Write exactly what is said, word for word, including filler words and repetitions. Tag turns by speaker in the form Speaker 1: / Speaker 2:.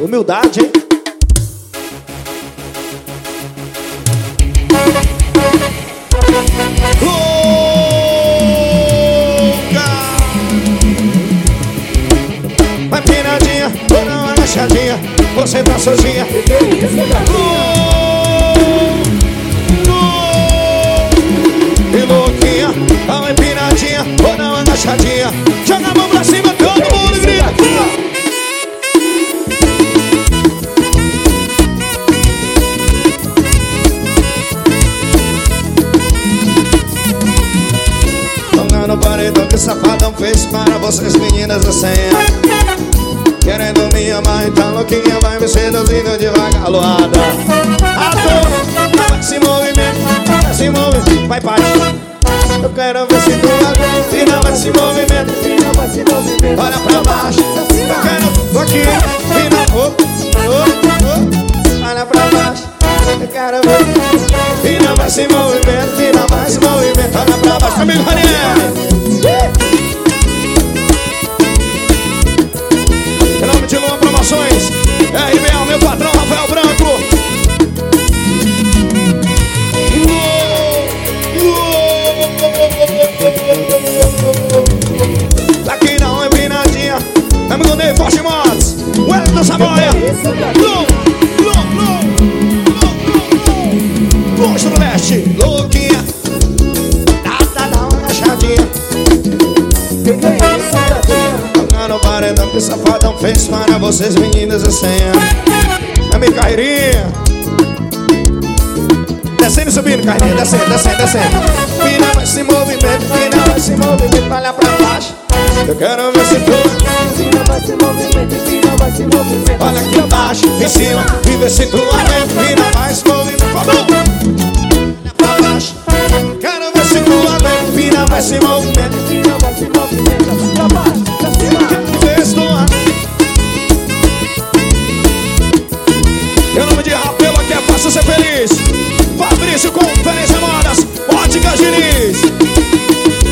Speaker 1: Humildade, hein? Louca! Vai piradinha, ou não agachadinha, você tá sozinha. E louquinha, vai piradinha, ou não agachadinha, joga a mão pra cima, todo mundo grita. No paredão que safadão fez para vocês meninas da senha. Querendo me amar, então louquinha vai me seduzindo devagar, luada. Adoro, vai se movimento, vai se movimento, vai Paty. Eu quero ver se tu aguenta, e não vai se movimento, e não vai se movimento. Olha pra baixo, eu quero, tô aqui, e não, oh, oh, oh. Olha pra baixo, eu quero ver, e não vai se movimento, e não vai se movimento. Olha pra baixo, comigo, Ranieri. Em nome de Luan Promoções, R B A, meu patrão Rafael Branco. Daqui não é pinadinha, amigo Ney Forte Motos, Wellington Saboia. Monstro do Leste, louquinha, dá, dá, dá uma agachadinha. No paredão que safadão fez para vocês meninas assim. A minha Cairinha. Descendo e subindo, Cairinha, descendo, descendo, descendo. Pina vai se movimento, pina vai se movimento, olha pra baixo. Eu quero ver se tu pina vai se movimento, pina vai se movimento. Olha aqui embaixo, em cima, e vê se tu aguenta. Pina vai se movimento, olha pra baixo. Quero ver se tu aguenta, pina vai se movimento, pina vai se movimento, pra baixo. Em nome de Rapelo, aqui é fácil ser feliz. Fabrício com Feliz Modas, Ótica Diniz.